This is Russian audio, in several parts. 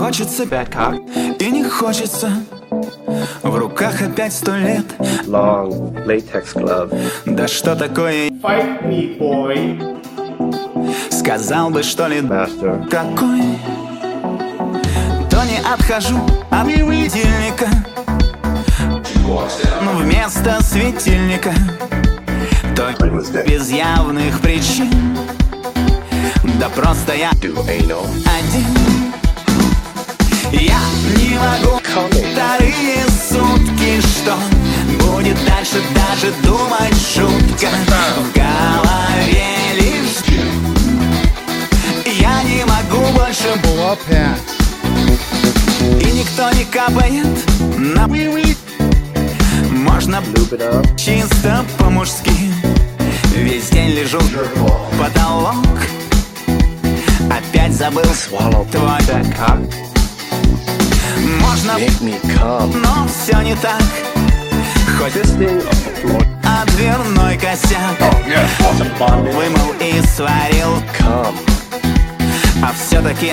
хочется и не хочется. В руках опять 100 лет. Long latex glove. Да что такое? Fight me, boy. Сказал бы, что ли, Master. какой? То не отхожу от светильника, но вместо светильника, то без явных причин. Да просто я один. Я не могу вторые сутки, что будет дальше, даже думать шутка. В голове лишь я не могу больше. И никто не капает на можно чисто по-мужски. Весь день лежу в потолок. Опять забыл твой как. Можно, но все не так. Хоть а дверной косяк вымыл и сварил, а все-таки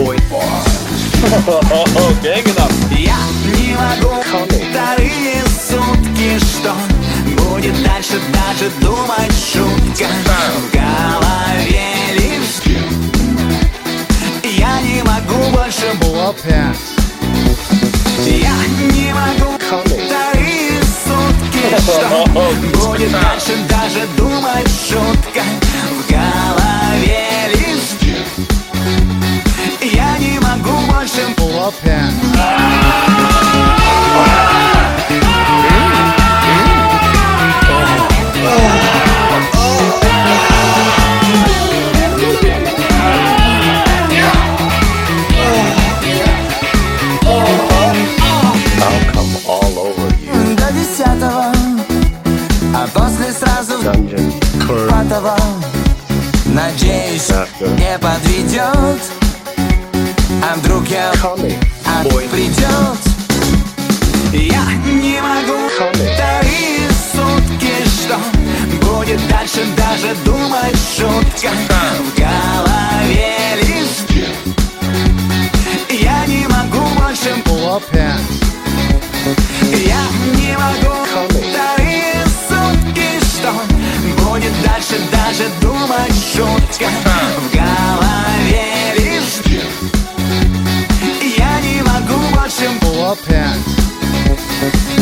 я не могу вторые сутки, что будет дальше, даже думать шутка. В голове лишь я не могу больше. Я не могу вторые сутки, что будет дальше, даже думать шутка. В голове лишь я не могу больше. До 10-го, а после сразу в пятого. Надеюсь, не подведет. А вдруг я придет. Я не могу вторые сутки, что будет дальше, даже думать шутка. В голове лишь я не могу больше. Я не могу вторые сутки, что будет дальше, даже думать шутка. В голове лишь я не могу больше.